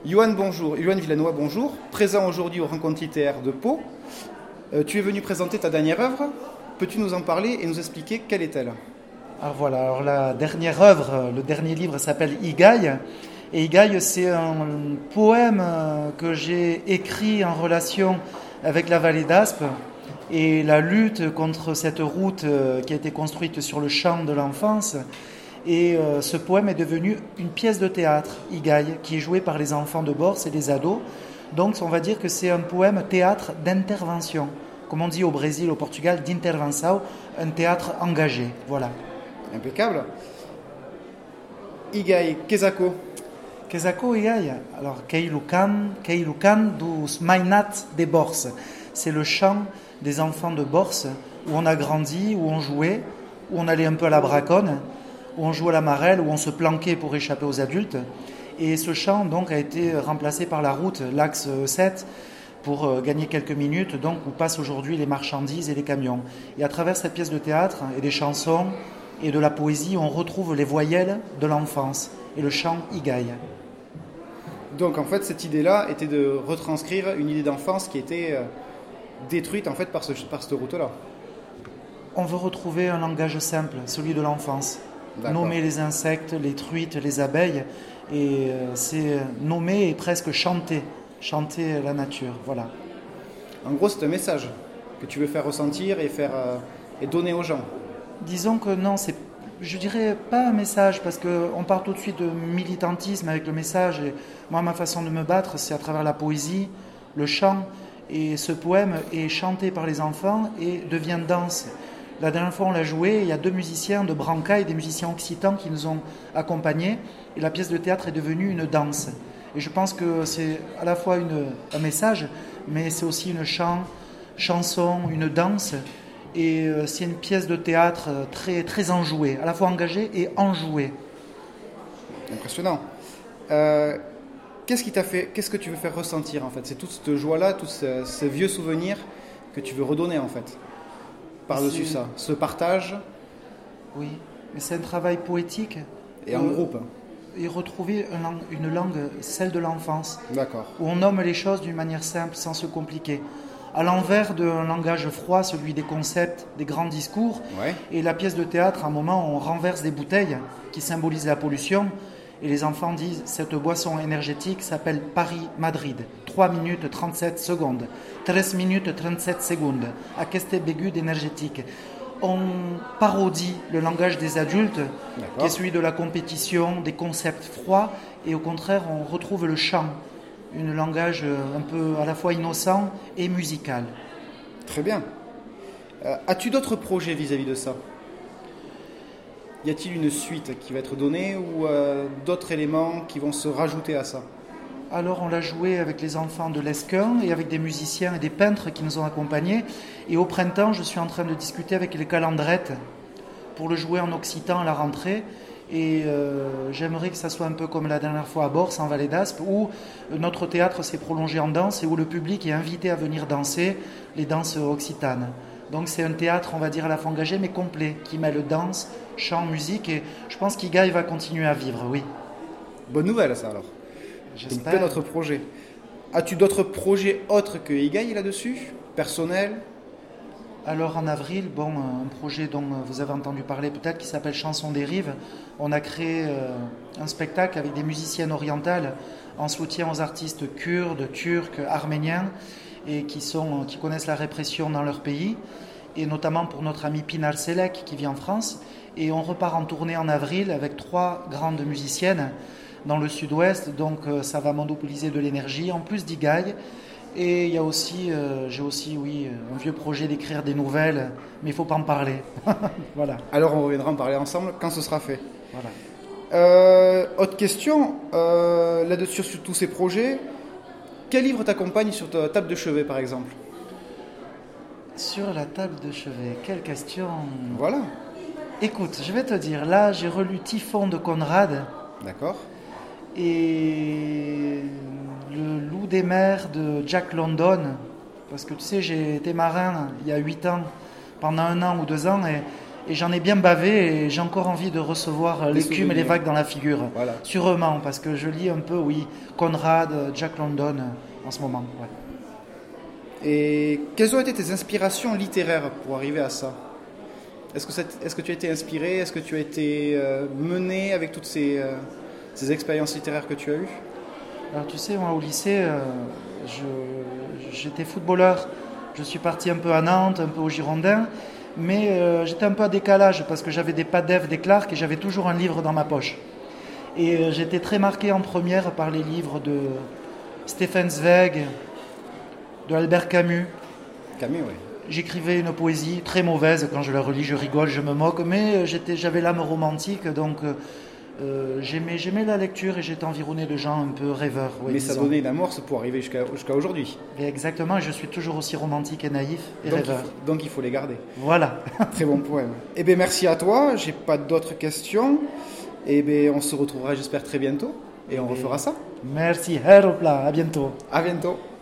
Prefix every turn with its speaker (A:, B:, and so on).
A: Johan, bonjour. Johan Villanois, bonjour. Présent aujourd'hui aux Rencontres littéraires de Pau. Tu es venu présenter ta dernière œuvre. Peux-tu nous en parler et nous expliquer quelle est-elle?
B: Alors la dernière œuvre, le dernier livre s'appelle Igai. Et Igai, c'est un poème que j'ai écrit en relation avec la vallée d'Aspe et la lutte contre cette route qui a été construite sur le champ de l'enfance. Et ce poème est devenu une pièce de théâtre, Igai, qui est jouée par les enfants de Borse et les ados. Donc on va dire que c'est un poème théâtre d'intervention. Comme on dit au Brésil, au Portugal, d'intervenção, un théâtre engagé. Voilà.
A: Impeccable. Igai, Kezako.
B: Kezako Igai. Alors, Keilukan dos Mainat de Borse. C'est le chant des enfants de Borse, où on a grandi, où on jouait, où on allait un peu à la braconne, où on jouait à la marelle, où on se planquait pour échapper aux adultes. Et ce chant donc a été remplacé par la route, l'axe 7, pour gagner quelques minutes, donc où passent aujourd'hui les marchandises et les camions. Et à travers cette pièce de théâtre et des chansons et de la poésie, on retrouve les voyelles de l'enfance et le chant Igai.
A: Donc en fait, cette idée-là était de retranscrire une idée d'enfance qui était détruite en fait par cette route-là.
B: On veut retrouver un langage simple, celui de l'enfance. D'accord. Nommer les insectes, les truites, les abeilles, et c'est nommer et presque chanter la nature, voilà.
A: En gros, c'est un message que tu veux faire ressentir et donner aux gens.
B: Disons que non, je dirais pas un message, parce qu'on part tout de suite de militantisme avec le message, et moi, ma façon de me battre, c'est à travers la poésie, le chant, et ce poème est chanté par les enfants et devient danse. La dernière fois, on l'a joué, il y a 2 musiciens de Brancaille, des musiciens occitans qui nous ont accompagnés, et la pièce de théâtre est devenue une danse. Et je pense que c'est à la fois un message, mais c'est aussi une chanson, une danse, et c'est une pièce de théâtre très, très enjouée, à la fois engagée et enjouée.
A: Impressionnant. Qu'est-ce que tu veux faire ressentir en fait? C'est toute cette joie-là, tous ces vieux souvenirs que tu veux redonner en fait. Par-dessus ça, ce partage.
B: Oui, mais c'est un travail poétique.
A: Et en groupe.
B: Et retrouver une langue, celle de l'enfance.
A: D'accord.
B: Où on nomme les choses d'une manière simple, sans se compliquer. À l'envers d'un langage froid, celui des concepts, des grands discours.
A: Ouais.
B: Et la pièce de théâtre, à un moment, on renverse des bouteilles qui symbolisent la pollution. Et les enfants disent, cette boisson énergétique s'appelle Paris-Madrid. 3 minutes 37 secondes. 13 minutes 37 secondes. Aquesta begude énergétique. On parodie le langage des adultes, D'accord. qui est celui de la compétition, des concepts froids. Et au contraire, on retrouve le chant. Un langage un peu à la fois innocent et musical.
A: Très bien. As-tu d'autres projets vis-à-vis de ça ? Y a-t-il une suite qui va être donnée ou d'autres éléments qui vont se rajouter à ça?
B: Alors on l'a joué avec les enfants de l'Esquin et avec des musiciens et des peintres qui nous ont accompagnés. Et au printemps, je suis en train de discuter avec les Calandrettes pour le jouer en occitan à la rentrée. Et j'aimerais que ça soit un peu comme la dernière fois à Borse, en Vallée d'Aspe, où notre théâtre s'est prolongé en danse et où le public est invité à venir danser les danses occitanes. Donc c'est un théâtre, on va dire, à la fois engagé, mais complet, qui mêle danse, chant, musique, et je pense qu'Igai va continuer à vivre, oui.
A: Bonne nouvelle, ça, alors.
B: J'espère.
A: Donc, plein d'autres projets. As-tu d'autres projets autres que Igai là-dessus? Personnels?
B: Alors, en avril, un projet dont vous avez entendu parler peut-être, qui s'appelle Chanson des Rives. On a créé un spectacle avec des musiciennes orientales en soutien aux artistes kurdes, turcs, arméniens, et qui connaissent la répression dans leur pays, et notamment pour notre ami Pinar Selek qui vit en France. Et on repart en tournée en avril avec 3 grandes musiciennes dans le sud-ouest, donc ça va monopoliser de l'énergie, en plus d'Igai. Et il y a aussi, j'ai aussi, un vieux projet d'écrire des nouvelles, mais il ne faut pas en parler. Voilà.
A: Alors on reviendra en parler ensemble quand ce sera fait.
B: Voilà.
A: Autre question, là-dessus sur tous ces projets, quel livre t'accompagne sur ta table de chevet par exemple?
B: Sur la table de chevet, quelle question?
A: Voilà.
B: Écoute, je vais te dire, là j'ai relu Typhon de Conrad.
A: D'accord.
B: Et Le Loup des mers de Jack London, parce que tu sais, j'ai été marin il y a 8 ans, pendant 1 an ou 2 ans, Et j'en ai bien bavé et j'ai encore envie de recevoir l'écume et les vagues dans la figure.
A: Voilà.
B: Sûrement, parce que je lis un peu, oui, Conrad, Jack London en ce moment. Ouais.
A: Et quelles ont été tes inspirations littéraires pour arriver à ça? Est-ce que tu as été inspiré? Est-ce que tu as été mené avec toutes ces expériences littéraires que tu as eues?
B: Alors tu sais, moi au lycée, j'étais footballeur. Je suis parti un peu à Nantes, un peu au Girondin, mais j'étais un peu à décalage parce que j'avais des Padev, des Clark et j'avais toujours un livre dans ma poche. Et j'étais très marqué en première par les livres de Stefan Zweig, de Albert Camus.
A: Camus, oui.
B: J'écrivais une poésie très mauvaise, quand je la relis je rigole, je me moque, mais j'avais l'âme romantique, donc j'aimais la lecture et j'étais environné de gens un peu rêveurs. Ouais,
A: mais ça donnait une amorce pour arriver jusqu'à aujourd'hui.
B: Et exactement, je suis toujours aussi romantique et naïf et rêveur.
A: Donc il faut les garder.
B: Voilà.
A: Très bon poème. Eh bien merci à toi, j'ai pas d'autres questions. Eh bien on se retrouvera j'espère très bientôt et on refera ça.
B: Merci, Heropla, à bientôt.
A: À bientôt.